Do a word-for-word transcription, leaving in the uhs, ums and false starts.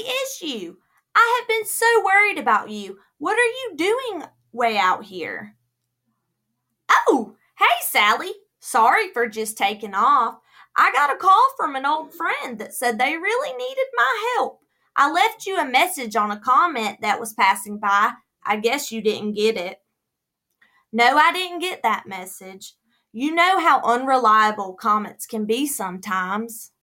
issue? I have been so worried about you. What are you doing way out here? Oh, hey, Sally. Sorry for just taking off. I got a call from an old friend that said they really needed my help. I left you a message on a comment that was passing by. I guess you didn't get it. No, I didn't get that message. You know how unreliable comments can be sometimes.